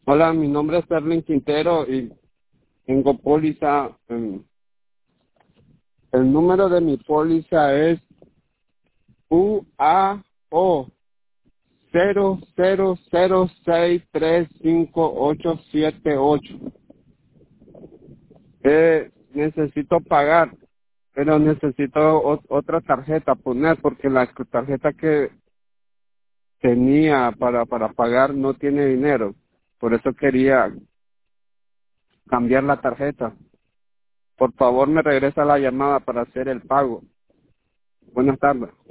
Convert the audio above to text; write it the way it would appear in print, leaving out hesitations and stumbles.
Hola, mi nombre es Erling Quintero y tengo póliza. El número de mi póliza es UAO 0006358878. Necesito pagar, pero necesito otra tarjeta poner porque la tarjeta que tenía para pagar no tiene dinero. Por eso quería cambiar la tarjeta. Por favor, me regresa la llamada para hacer el pago. Buenas tardes.